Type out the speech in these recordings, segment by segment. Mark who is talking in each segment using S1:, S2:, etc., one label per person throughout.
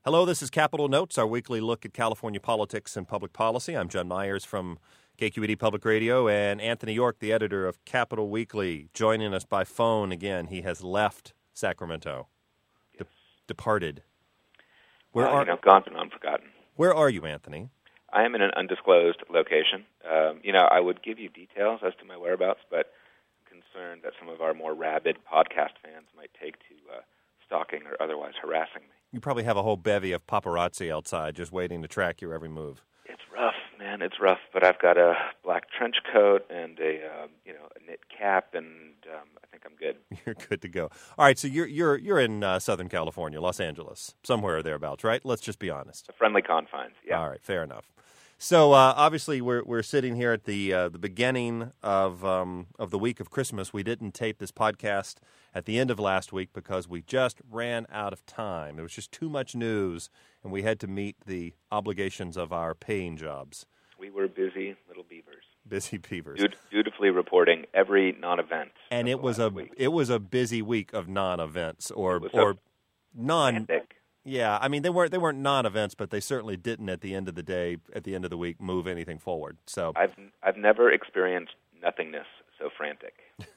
S1: Hello, this is Capital Notes, our weekly look at California politics and public policy. I'm John Myers from KQED Public Radio, and Anthony York, the editor of Capital Weekly, joining us by phone again. He has left Sacramento, departed.
S2: Gone but not forgotten.
S1: Where are you, Anthony?
S2: I am in an undisclosed location. I would give you details as to my whereabouts, but I'm concerned that some of our more rabid podcast fans might take to stalking or otherwise harassing me.
S1: You probably have a whole bevy of paparazzi outside just waiting to track your every move.
S2: It's rough, man. It's rough. But I've got a black trench coat and a knit cap, and I think I'm good.
S1: You're good to go. All right, so you're in Southern California, Los Angeles, somewhere thereabouts, right? Let's just be honest.
S2: The friendly confines. Yeah.
S1: All right, fair enough. So obviously we're sitting here at the beginning of the week of Christmas. We didn't tape this podcast at the end of last week because we just ran out of time. There was just too much news, and we had to meet the obligations of our paying jobs.
S2: We were busy little beavers.
S1: Busy beavers.
S2: Dutifully reporting every non-event.
S1: And it was a busy week of non-events or non.
S2: Frantic.
S1: Yeah, I mean they weren't non-events, but they certainly didn't at the end of the day, at the end of the week, move anything forward. So
S2: I've never experienced nothingness so frantic.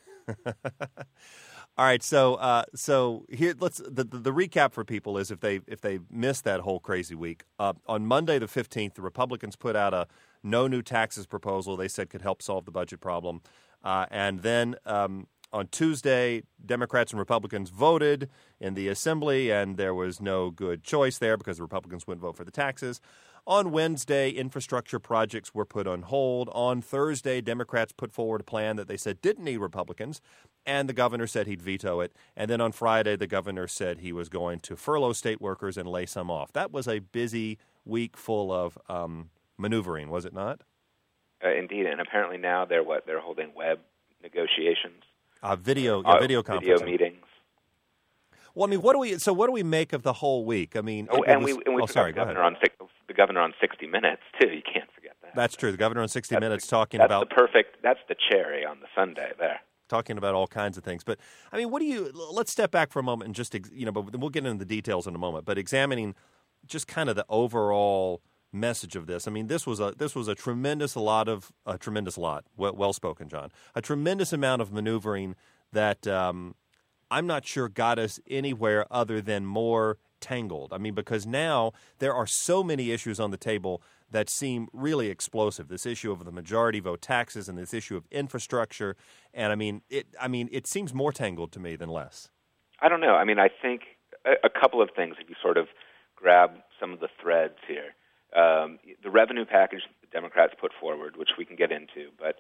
S1: All right, so here the recap for people is if they missed that whole crazy week, on Monday the 15th, the Republicans put out a no new taxes proposal they said could help solve the budget problem, and then on Tuesday, Democrats and Republicans voted in the Assembly, and there was no good choice there because the Republicans wouldn't vote for the taxes. On Wednesday, infrastructure projects were put on hold. On Thursday, Democrats put forward a plan that they said didn't need Republicans, and the governor said he'd veto it. And then on Friday, the governor said he was going to furlough state workers and lay some off. That was a busy week full of maneuvering, was it not?
S2: Indeed, and apparently now they're holding web negotiations.
S1: Video conferencing.
S2: Video meetings.
S1: Well, I mean, what do we make of the whole week? I mean,
S2: we
S1: sorry, go ahead.
S2: The governor on 60 Minutes too. You can't forget that.
S1: That's true. The governor on 60 Minutes talking about
S2: that's the cherry on the sundae there.
S1: Talking about all kinds of things. But I mean, let's step back for a moment and just but we'll get into the details in a moment. But examining just kind of the overall message of this. I mean, this was a tremendous lot. Well spoken, John. A tremendous amount of maneuvering that I'm not sure got us anywhere other than more tangled. I mean, because now there are so many issues on the table that seem really explosive. This issue of the majority vote taxes and this issue of infrastructure, and I mean, it seems more tangled to me than less.
S2: I don't know. I mean, I think a couple of things. If you sort of grab some of the threads here. The revenue package the Democrats put forward, which we can get into, but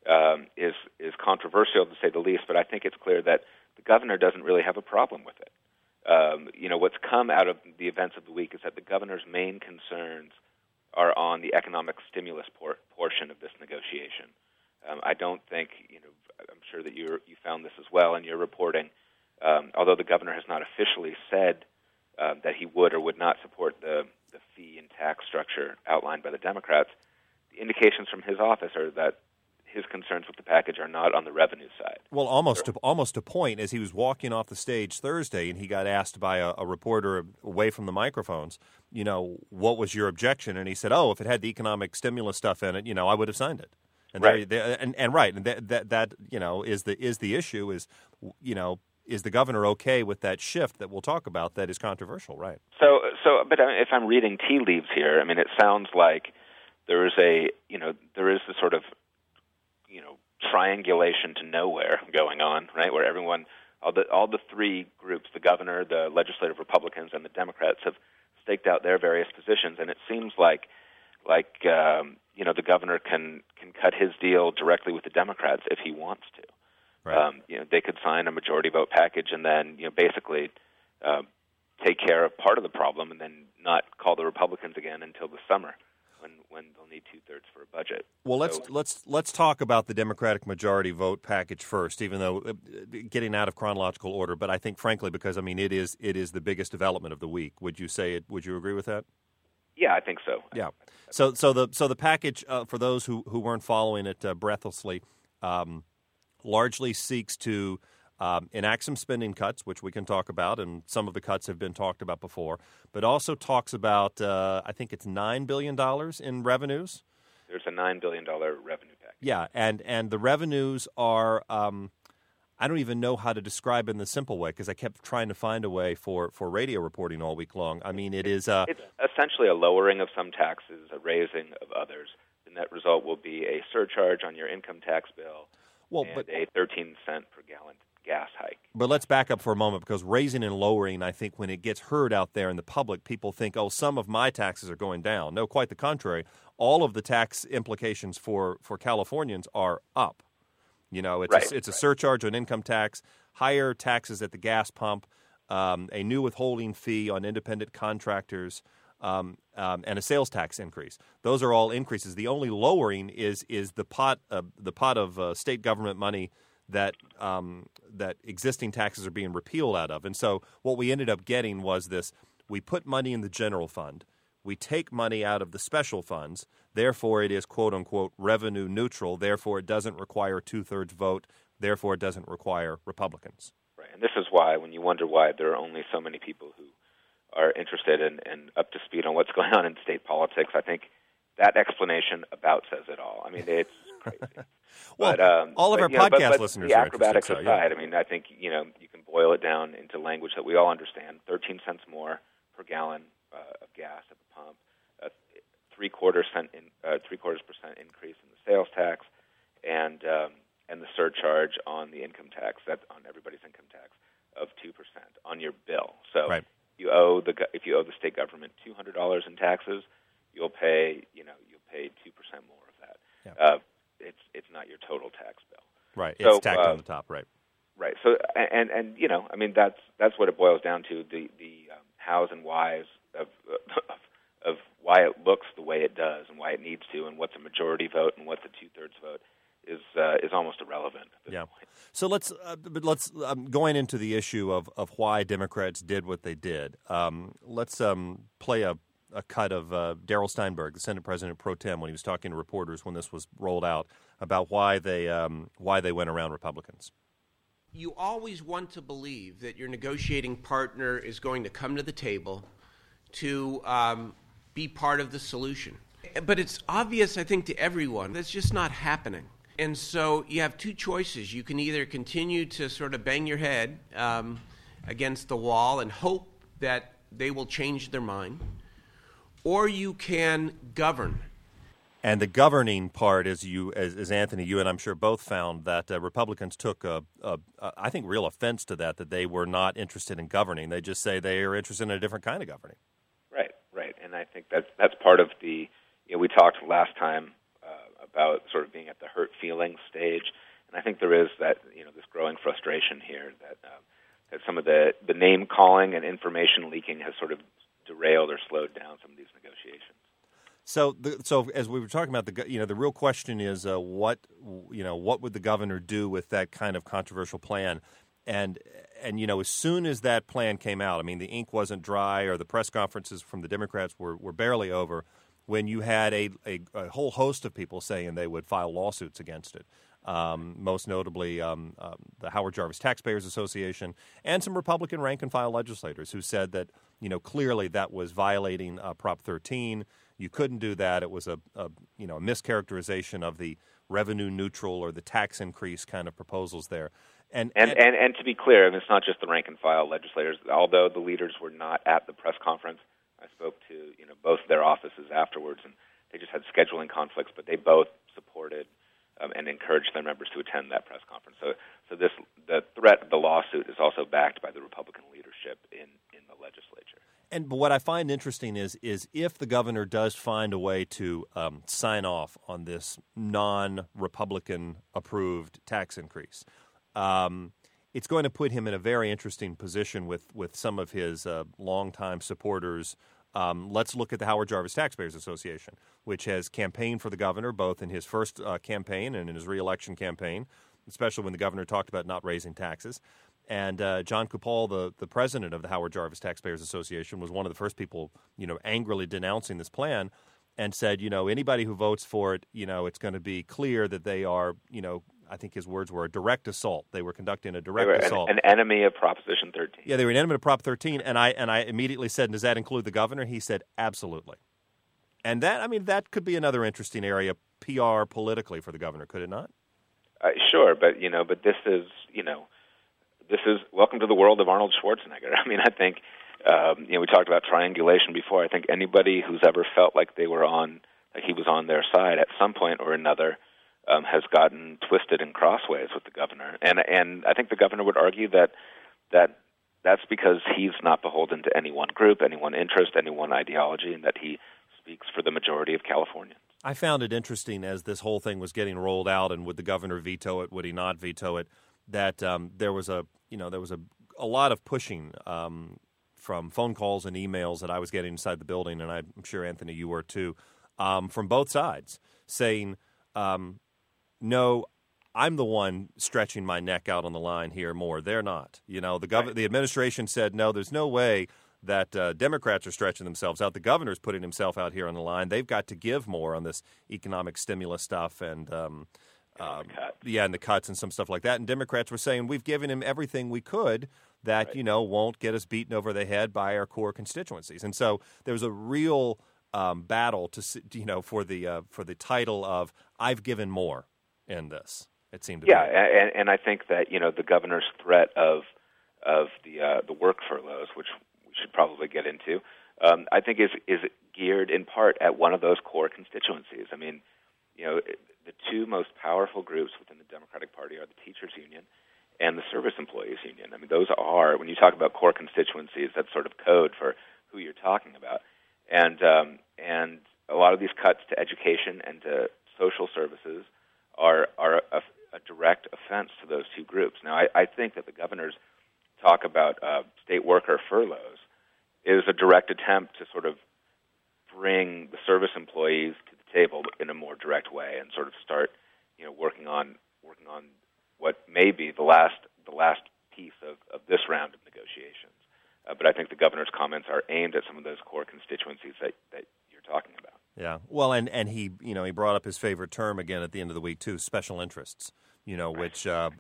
S2: is controversial to say the least. But I think it's clear that the governor doesn't really have a problem with it. What's come out of the events of the week is that the governor's main concerns are on the economic stimulus portion of this negotiation. I don't think, I'm sure that you found this as well in your reporting. Although the governor has not officially said that he would or would not support the fee and tax structure outlined by the Democrats, the indications from his office are that his concerns with the package are not on the revenue side.
S1: Well, almost to point, as he was walking off the stage Thursday and he got asked by a reporter away from the microphones, what was your objection? And he said, if it had the economic stimulus stuff in it, I would have signed it. And
S2: right.
S1: That is the issue is the governor okay with that shift that we'll talk about that is controversial, right?
S2: But if I'm reading tea leaves here, I mean, it sounds like there is the sort of, triangulation to nowhere going on, right? Where everyone, all the three groups, the governor, the legislative Republicans, and the Democrats have staked out their various positions, and it seems like the governor can cut his deal directly with the Democrats if he wants to.
S1: Right.
S2: They could sign a majority vote package and then, basically take care of part of the problem and then not call the Republicans again until the summer when they'll need 2/3 for a budget.
S1: Well, let's talk about the Democratic majority vote package first, even though getting out of chronological order. But I think, frankly, because it is the biggest development of the week. Would you say it? Would you agree with that?
S2: Yeah, I think so.
S1: Yeah. So the package for those who weren't following it breathlessly largely seeks to enact some spending cuts, which we can talk about, and some of the cuts have been talked about before, but also talks about, I think it's $9 billion in revenues.
S2: There's a $9 billion revenue package.
S1: Yeah, and the revenues are, I don't even know how to describe it in the simple way because I kept trying to find a way for radio reporting all week long. I mean, it's
S2: essentially a lowering of some taxes, a raising of others. The net result will be a surcharge on your income tax bill and a 13-cent per gallon gas hike.
S1: But let's back up for a moment because raising and lowering, I think when it gets heard out there in the public, people think, oh, some of my taxes are going down. No, quite the contrary. All of the tax implications for Californians are up. You know, it's a surcharge on income tax, higher taxes at the gas pump, a new withholding fee on independent contractors, and a sales tax increase. Those are all increases. The only lowering is the pot of state government money that existing taxes are being repealed out of. And so what we ended up getting was this: we put money in the general fund. We take money out of the special funds. Therefore, it is, quote, unquote, revenue neutral. Therefore, it doesn't require two-thirds vote. Therefore, it doesn't require Republicans.
S2: Right. And this is why, when you wonder why there are only so many people who are interested and up to speed on what's going on in state politics, I think that explanation about says it all. I mean, it's crazy.
S1: Well, all of our podcast listeners
S2: the
S1: are
S2: acrobatics
S1: interested.
S2: aside, I mean, I think, you can boil it down into language that we all understand. 13 cents more per gallon of gas at the pump, a 0.75% increase in the sales tax, and the surcharge on the income tax, on everybody's income tax, of 2% on your bill. So
S1: right.
S2: if you owe the state government $200 in taxes, you'll pay 2% more of that.
S1: Yeah.
S2: It's not your total tax bill.
S1: Right.
S2: So,
S1: it's tacked on the top. Right.
S2: Right. So and I mean that's what it boils down to. The hows and whys of why it looks the way it does and why it needs to, and what's a majority vote and what's a two-thirds vote is almost irrelevant at this point.
S1: So let's going into the issue of why Democrats did what they did. Let's play a cut of Darrell Steinberg, the Senate President pro tem, when he was talking to reporters when this was rolled out about why they went around Republicans.
S3: You always want to believe that your negotiating partner is going to come to the table to be part of the solution. But it's obvious, I think, to everyone that's just not happening. And so you have two choices. You can either continue to sort of bang your head against the wall and hope that they will change their mind, or you can govern.
S1: And the governing part, as Anthony, you and I'm sure both found, that Republicans took I think, real offense to that they were not interested in governing. They just say they are interested in a different kind of governing.
S2: Right. And I think that's part of the, we talked last time about sort of being at the hurt feelings stage, and I think there is that, this growing frustration here that some of the name calling and information leaking has sort of derailed or slowed down some of these negotiations.
S1: So as we were talking about, the real question is what would the governor do with that kind of controversial plan? And as soon as that plan came out, I mean, the ink wasn't dry, or the press conferences from the Democrats were barely over, when you had a whole host of people saying they would file lawsuits against it. Most notably the Howard Jarvis Taxpayers Association and some Republican rank-and-file legislators who said that, clearly that was violating Prop 13. You couldn't do that. It was a mischaracterization of the revenue neutral or the tax increase kind of proposals there. And
S2: to be clear, and it's not just the rank-and-file legislators. Although the leaders were not at the press conference, I spoke to both their offices afterwards, and they just had scheduling conflicts, but they both supported and encouraged their members to attend that press conference. So the threat of the lawsuit is also backed by the Republican leadership in the legislature.
S1: But what I find interesting is if the governor does find a way to sign off on this non-Republican approved tax increase, it's going to put him in a very interesting position with some of his longtime supporters. Let's look at the Howard Jarvis Taxpayers Association, which has campaigned for the governor both in his first campaign and in his reelection campaign, especially when the governor talked about not raising taxes. And John Kupal, the president of the Howard Jarvis Taxpayers Association, was one of the first people, angrily denouncing this plan and said, anybody who votes for it, it's going to be clear that they are, I think his words were a direct assault. They were conducting a direct assault.
S2: An enemy of Proposition 13.
S1: Yeah, they were an enemy of Prop 13, and I immediately said, does that include the governor? He said, absolutely. And that could be another interesting area, PR politically for the governor, could it not?
S2: Sure, but this is welcome to the world of Arnold Schwarzenegger. I mean, I think we talked about triangulation before. I think anybody who's ever felt like he was on their side at some point or another has gotten twisted in crossways with the governor, and I think the governor would argue that that's because he's not beholden to any one group, any one interest, any one ideology, and that he speaks for the majority of Californians.
S1: I found it interesting as this whole thing was getting rolled out, and would the governor veto it? Would he not veto it? That there was a lot of pushing from phone calls and emails that I was getting inside the building, and I'm sure, Anthony, you were too, from both sides, saying, no, I'm the one stretching my neck out on the line here more. They're not. The administration said, no, there's no way that Democrats are stretching themselves out. The governor's putting himself out here on the line. They've got to give more on this economic stimulus stuff and and the cuts and some stuff like that. And Democrats were saying, we've given him everything we could that, won't get us beaten over the head by our core constituencies. And so there was a real battle for the title of I've given more in this. It seemed to be.
S2: And I think that the governor's threat of the work furloughs, which we should probably get into, I think is geared in part at one of those core constituencies. I mean, the two most powerful groups within the Democratic Party are the teachers union and the service employees union. I mean, those are, when you talk about core constituencies, that's sort of code for who you're talking about. And a lot of these cuts to education and to social services are a direct offense to those two groups. Now, I think that the governor's talk about state worker furloughs is a direct attempt to sort of bring the service employees to the table in a more direct way and sort of start, working on what may be the last piece of this round of negotiations. But I think the governor's comments are aimed at some of those core constituencies that you're talking about.
S1: Yeah. Well, and he he brought up his favorite term again at the end of the week too, special interests. Which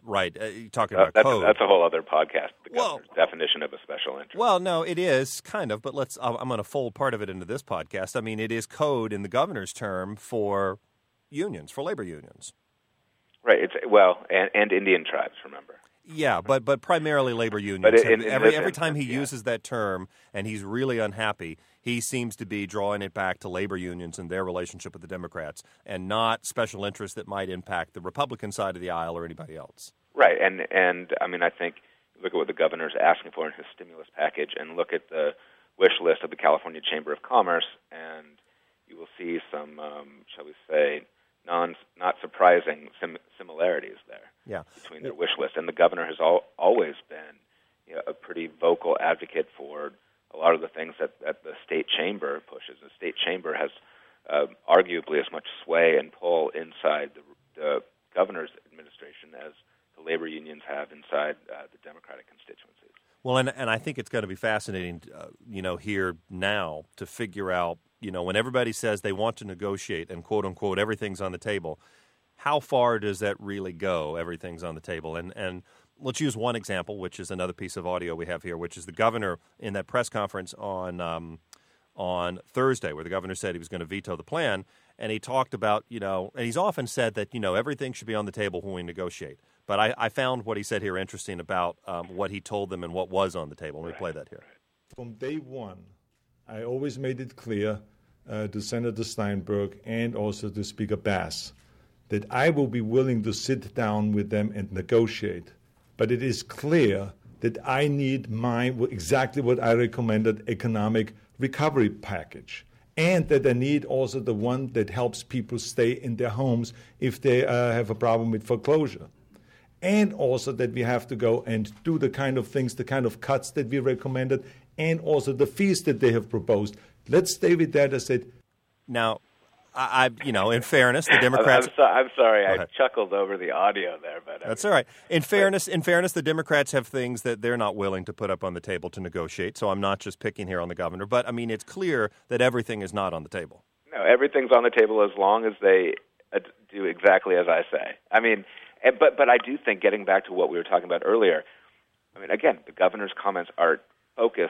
S1: talking about code.
S2: That's a whole other podcast. The governor's definition of a special interest.
S1: Well, no, it is kind of, but I'm going to fold part of it into this podcast. I mean, it is code in the governor's term for unions, for labor unions.
S2: Right. And Indian tribes, remember.
S1: Yeah, but primarily labor unions.
S2: But
S1: every time he uses that term and he's really unhappy, he seems to be drawing it back to labor unions and their relationship with the Democrats and not special interests that might impact the Republican side of the aisle or anybody else.
S2: Right, and I mean, I think look at what the governor's asking for in his stimulus package and look at the wish list of the California Chamber of Commerce, and you will see some, shall we say, not surprising similarities there between their wish list. And the governor has always been a pretty vocal advocate for a lot of the things that the state chamber pushes. The state chamber has arguably as much sway and pull inside the governor's administration as the labor unions have inside the Democratic constituencies.
S1: Well, and I think it's going to be fascinating, here now to figure out, when everybody says they want to negotiate and quote unquote everything's on the table, how far does that really go? Everything's on the table, and let's use one example, which is another piece of audio we have here, which is the governor in that press conference on Thursday, where the governor said he was going to veto the plan, and he talked about, and he's often said that, everything should be on the table when we negotiate. But I found what he said here interesting about what he told them and what was on the table. Let me play that here.
S4: From day one, I always made it clear to Senator Steinberg and also to Speaker Bass that I will be willing to sit down with them and negotiate. But it is clear that I need exactly what I recommended, economic recovery package. And that I need also the one that helps people stay in their homes if they have a problem with foreclosure. And also that we have to go and do the kind of things, the kind of cuts that we recommended, and also the fees that they have proposed. Let's stay with that. I said.
S1: Now, in fairness, the Democrats.
S2: I'm sorry, I chuckled over the audio there, but
S1: that's all right. In fairness, the Democrats have things that they're not willing to put up on the table to negotiate. So I'm not just picking here on the governor, but I mean it's clear that everything is not on the table.
S2: No, everything's on the table as long as they do exactly as I say. I mean, But I do think, getting back to what we were talking about earlier, I mean, again, the governor's comments are focused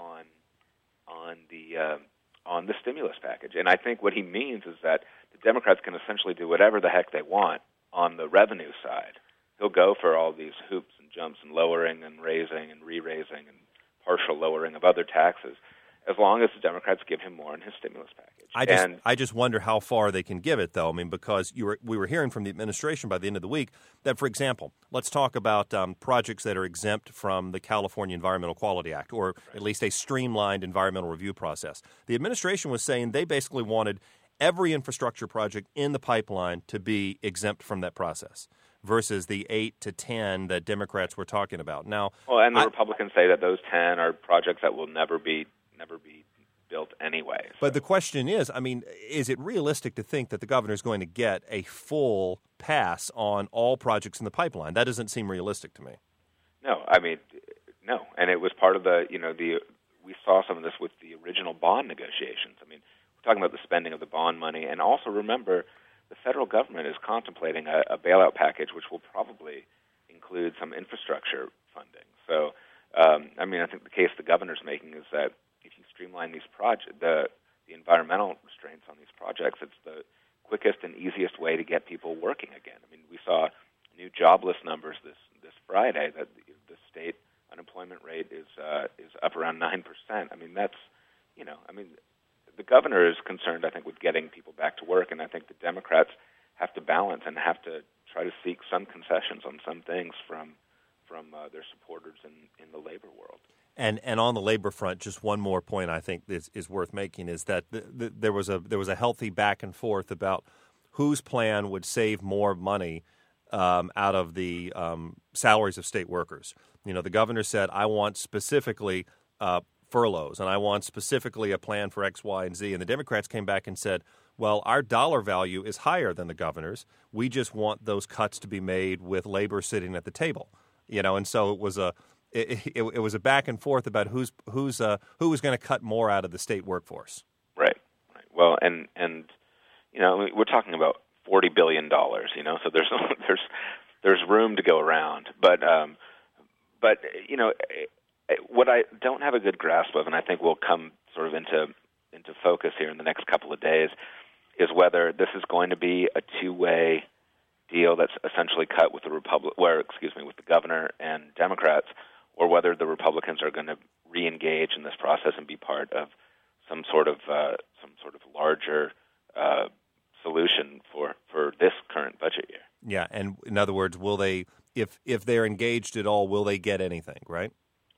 S2: on the stimulus package, and I think what he means is that the Democrats can essentially do whatever the heck they want on the revenue side. He'll go for all these hoops and jumps and lowering and raising and re-raising and partial lowering of other taxes, as long as the Democrats give him more in his stimulus package.
S1: I just wonder how far they can give it, though. I mean, because we were hearing from the administration by the end of the week that, for example, let's talk about projects that are exempt from the California Environmental Quality Act, or at least a streamlined environmental review process. The administration was saying they basically wanted every infrastructure project in the pipeline to be exempt from that process, versus the 8 to 10 that Democrats were talking about. Now,
S2: and the Republicans say that those 10 are projects that will never be built anyway. So.
S1: But the question is, I mean, is it realistic to think that the governor is going to get a full pass on all projects in the pipeline? That doesn't seem realistic to me.
S2: No, I mean, no. And it was part of we saw some of this with the original bond negotiations. I mean, we're talking about the spending of the bond money, and also remember, the federal government is contemplating a bailout package which will probably include some infrastructure funding. So, I mean, I think the case the governor's making is that if you streamline these projects, the environmental restraints on these projects, it's the quickest and easiest way to get people working again. I mean, we saw new jobless numbers this Friday that the state unemployment rate is up around 9%. I mean, the governor is concerned, I think, with getting people back to work, and I think the Democrats have to balance and have to try to seek some concessions on some things from their supporters in the labor world.
S1: And on the labor front, just one more point I think is worth making is that there was a healthy back and forth about whose plan would save more money out of the salaries of state workers. You know, the governor said, I want specifically furloughs, and I want specifically a plan for X, Y, and Z. And the Democrats came back and said, well, our dollar value is higher than the governor's. We just want those cuts to be made with labor sitting at the table. You know, and so it was a back and forth about who was going to cut more out of the state workforce.
S2: Right. Well, and you know, we're talking about $40 billion. You know, so there's room to go around. But you know, what I don't have a good grasp of, and I think will come sort of into focus here in the next couple of days, is whether this is going to be a two-way deal that's essentially cut with the with the governor and Democrats, or whether the Republicans are going to re-engage in this process and be part of some sort of larger solution for this current budget year.
S1: Yeah, and in other words, will they, if they're engaged at all, will they get anything? Right.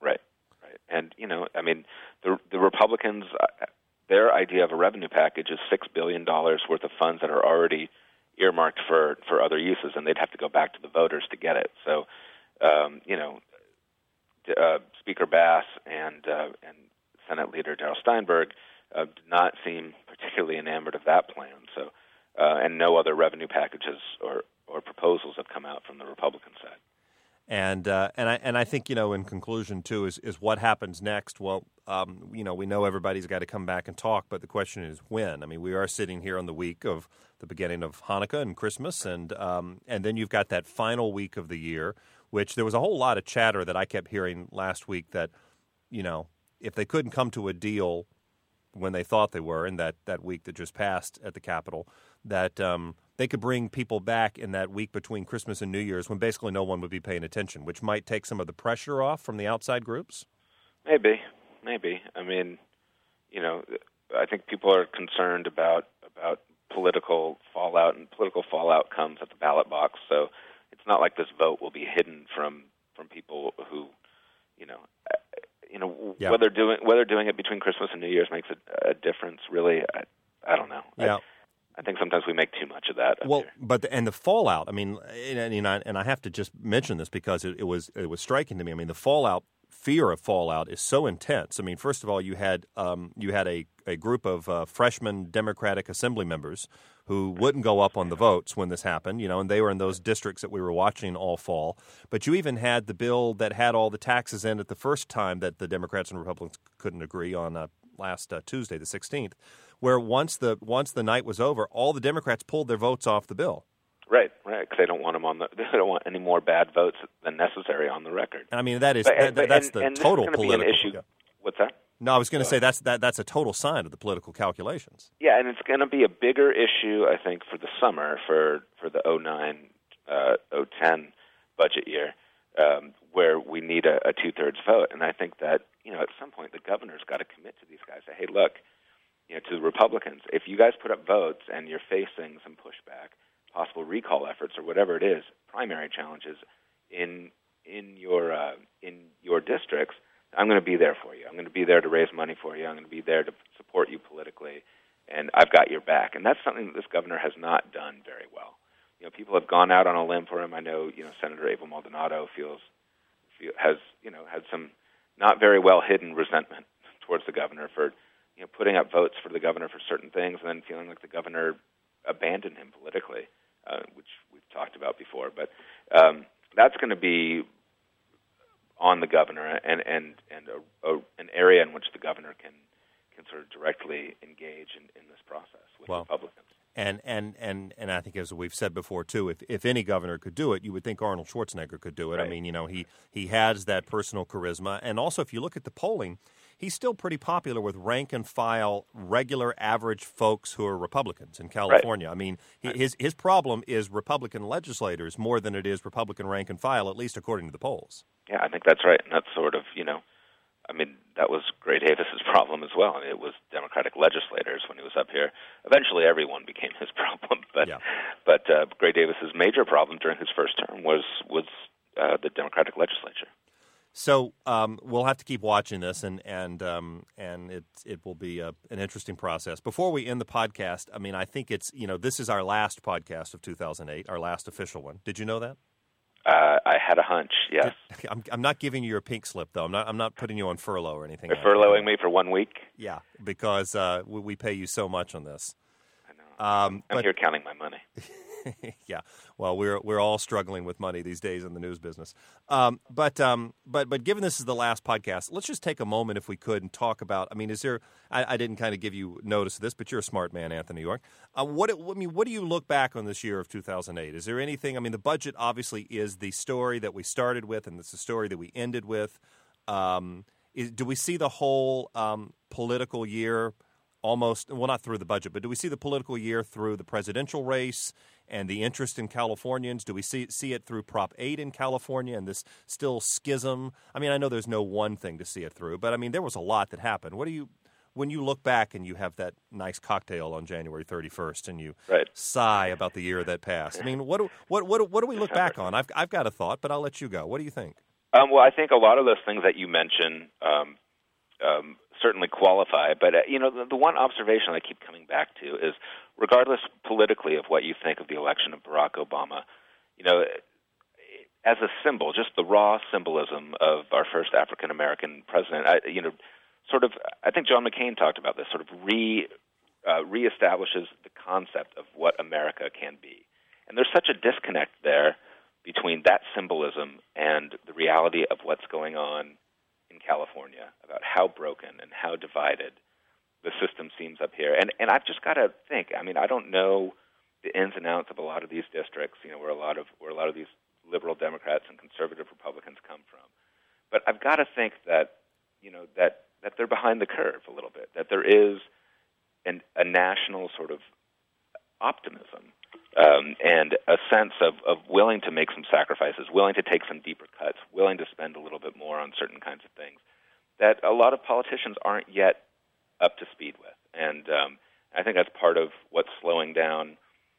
S2: And you know, I mean, the Republicans, their idea of a revenue package is $6 billion worth of funds that are already earmarked for other uses, and they'd have to go back to the voters to get it. So, you know, Speaker Bass and Senate Leader Darrell Steinberg did not seem particularly enamored of that plan. So, and no other revenue packages or proposals have come out from the Republican side.
S1: And I think, you know, in conclusion too is what happens next. Well, you know, we know everybody's got to come back and talk, but the question is when. I mean, we are sitting here on the week of the beginning of Hanukkah and Christmas, and then you've got that final week of the year, which there was a whole lot of chatter that I kept hearing last week that, you know, if they couldn't come to a deal when they thought they were in that week that just passed at the Capitol, that they could bring people back in that week between Christmas and New Year's when basically no one would be paying attention, which might take some of the pressure off from the outside groups?
S2: Maybe. I mean, you know, I think people are concerned about political fallout, and political fallout comes at the ballot box. So it's not like this vote will be hidden from people who, you know,
S1: yeah.
S2: whether doing it between Christmas and New Year's makes a difference. Really, I don't know.
S1: Yeah.
S2: I think sometimes we make too much of that.
S1: Well, but the fallout. I mean, and I have to just mention this because it was striking to me. I mean, the fear of fallout is so intense. I mean, first of all, you had a group of freshman Democratic Assembly members who wouldn't go up on the votes when this happened, you know, and they were in those districts that we were watching all fall. But you even had the bill that had all the taxes in it the first time that the Democrats and Republicans couldn't agree on last Tuesday, the 16th, where once the night was over, all the Democrats pulled their votes off the bill.
S2: Right. right? Because they don't want they don't want any more bad votes than necessary on the record.
S1: I mean, that's the total political.
S2: Issue. What's that?
S1: No, I was going to say that's a total sign of the political calculations.
S2: Yeah, and it's going to be a bigger issue, I think, for the summer for the 09-010 budget year, where we need a 2/3 vote. And I think that at some point the governor's got to commit to these guys. Say, hey, look, to the Republicans, if you guys put up votes and you're facing some pushback, possible recall efforts or whatever it is, primary challenges in your districts, I'm going to be there for you. I'm going to be there to raise money for you. I'm going to be there to support you politically, and I've got your back. And that's something that this governor has not done very well. People have gone out on a limb for him. I know, Senator Abel Maldonado has had some not very well hidden resentment towards the governor for putting up votes for the governor for certain things, and then feeling like the governor abandoned him politically, which we've talked about before. But that's going to be on the governor, and an area in which the governor can sort of directly engage in this process with Republicans.
S1: And I think, as we've said before too, if any governor could do it, you would think Arnold Schwarzenegger could do it.
S2: Right.
S1: I mean, he has that personal charisma, and also if you look at the polling, he's still pretty popular with rank and file, regular, average folks who are Republicans in California. Right. I mean, his problem is Republican legislators more than it is Republican rank and file, at least according to the polls.
S2: Yeah, I think that's right, and that's sort of that was Gray Davis's problem as well. It was Democratic legislators when he was up here. Eventually, everyone became his problem, but Gray Davis's major problem during his first term was the Democratic legislature.
S1: So we'll have to keep watching this, and it will be an interesting process. Before we end the podcast, I mean, I think this is our last podcast of 2008, our last official one. Did you know that?
S2: I had a hunch. Yes.
S1: I'm not giving you your pink slip, though. I'm not putting you on furlough or anything.
S2: They're furloughing me for 1 week.
S1: Yeah, because we pay you so much on this.
S2: I know. I'm here counting my money.
S1: Yeah, well, we're all struggling with money these days in the news business. But given this is the last podcast, let's just take a moment, if we could, and talk about. I mean, is there? I didn't kind of give you notice of this, but you're a smart man, Anthony York. What do you look back on this year of 2008? Is there anything? I mean, the budget obviously is the story that we started with, and it's the story that we ended with. Do we see the whole political year? Almost, well, not through the budget, but do we see the political year through the presidential race and the interest in Californians? Do we see it through Prop 8 in California and this still schism? I mean, I know there's no one thing to see it through, but I mean, there was a lot that happened. When you look back and you have that nice cocktail on January 31st and you sigh about the year that passed? I mean, what do we look back on? I've got a thought, but I'll let you go. What do you think?
S2: Well, I think a lot of those things that you mentioned certainly qualify, but the one observation I keep coming back to is, regardless politically of what you think of the election of Barack Obama, as a symbol, just the raw symbolism of our first African American president, I think John McCain talked about this, sort of reestablishes the concept of what America can be, and there's such a disconnect there between that symbolism and the reality of what's going on in California, about how broken and how divided the system seems up here. And I've just got to think, I mean, I don't know the ins and outs of a lot of these districts, where a lot of these liberal Democrats and conservative Republicans come from. But I've got to think that, that they're behind the curve a little bit, that there is a national sort of optimism and a sense of willing to make some sacrifices, willing to take some deeper cuts, willing to spend a little bit more on certain kinds of things that a lot of politicians aren't yet up to speed with. And I think that's part of what's slowing down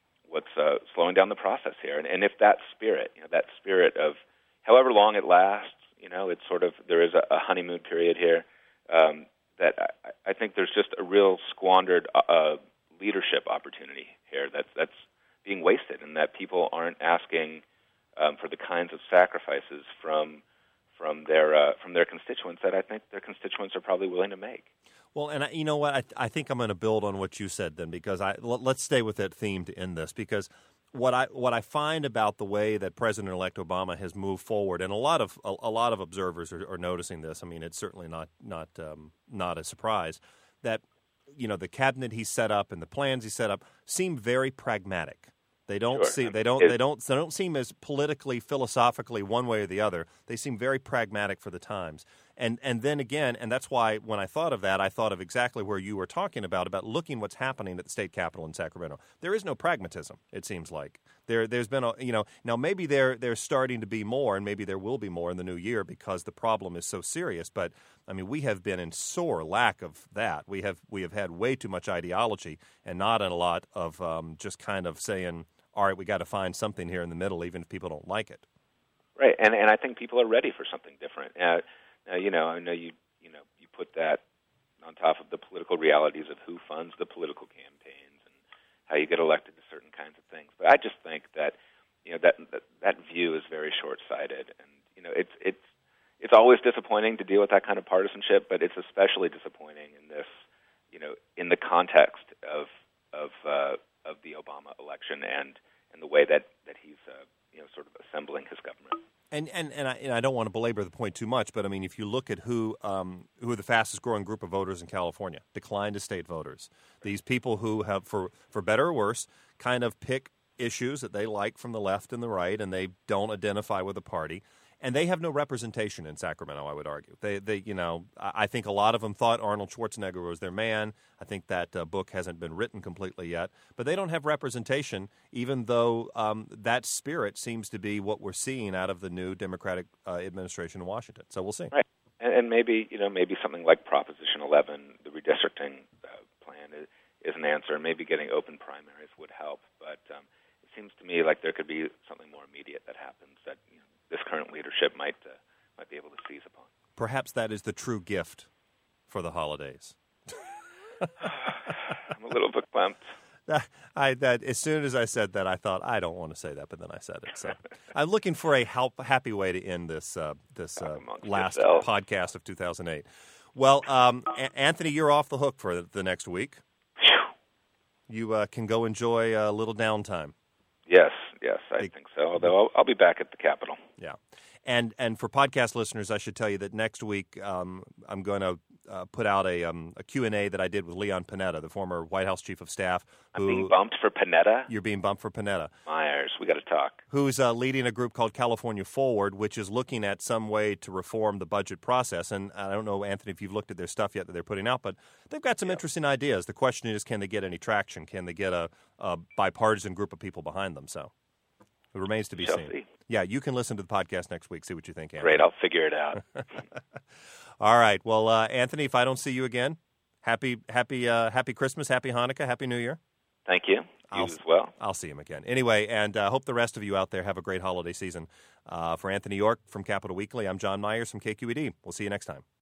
S2: the process here. And if that spirit of however long it lasts, it's sort of, there is a honeymoon period here, that I think there's just a real squandered leadership opportunity here that's being wasted, and that people aren't asking for the kinds of sacrifices from their constituents that I think their constituents are probably willing to make.
S1: Well, and you know what? I think I'm going to build on what you said then, because let's stay with that theme to end this, because what I find about the way that President-elect Obama has moved forward, and a lot of observers are noticing this. I mean, it's certainly not a surprise that the cabinet he set up and the plans he set up seem very pragmatic. They don't
S2: Sure.
S1: see they don't seem as politically philosophically one way or the other. They seem very pragmatic for the times. And then again, and that's why when I thought of that, I thought of exactly where you were talking about looking what's happening at the state capitol in Sacramento. There is no pragmatism, it seems like. There's been now maybe there's starting to be more, and maybe there will be more in the new year because the problem is so serious. But I mean, we have been in sore lack of that. We have had way too much ideology and not a lot of just kind of saying, all right, we got to find something here in the middle, even if people don't like it.
S2: Right, and I think people are ready for something different. Now, I know you put that on top of the political realities of who funds the political campaigns and how you get elected to certain kinds of things. But I just think that that view is very short-sighted, and it's always disappointing to deal with that kind of partisanship, but it's especially disappointing in this, in the context of the Obama election and the way that he's sort of assembling his government.
S1: And I don't want to belabor the point too much, but I mean, if you look at who are the fastest growing group of voters in California, declined estate voters, these people who have, for better or worse, kind of pick issues that they like from the left and the right, and they don't identify with a party. And they have no representation in Sacramento, I would argue. I think a lot of them thought Arnold Schwarzenegger was their man. I think that book hasn't been written completely yet. But they don't have representation, even though that spirit seems to be what we're seeing out of the new Democratic administration in Washington. So we'll see.
S2: Right. And maybe something like Proposition 11, the redistricting plan, is an answer. Maybe getting open primaries would help. But it seems to me like there could be something more immediate that happens that this current leadership might be able to seize upon.
S1: Perhaps that is the true gift for the holidays.
S2: I'm a little verklempt.
S1: As soon as I said that, I thought I don't want to say that, but then I said it. So I'm looking for a happy way to end this last podcast of 2008. Well, Anthony, you're off the hook for the next week. You can go enjoy a little downtime.
S2: Yes, I think so, although I'll be back at the Capitol.
S1: Yeah. And for podcast listeners, I should tell you that next week I'm going to put out a Q&A that I did with Leon Panetta, the former White House Chief of Staff.
S2: I'm being bumped for Panetta?
S1: You're being bumped for Panetta.
S2: Myers, we got to talk.
S1: Who's leading a group called California Forward, which is looking at some way to reform the budget process. And I don't know, Anthony, if you've looked at their stuff yet that they're putting out, but they've got some interesting ideas. The question is, can they get any traction? Can they get a bipartisan group of people behind them? So it remains to be seen.
S2: See.
S1: Yeah, you can listen to the podcast next week, see what you think, Anthony.
S2: Great, I'll figure it out.
S1: All right. Well, Anthony, if I don't see you again, happy Christmas, happy Hanukkah, happy New Year.
S2: Thank you. You as well.
S1: I'll see him again. Anyway, and hope the rest of you out there have a great holiday season. For Anthony York from Capitol Weekly, I'm John Myers from KQED. We'll see you next time.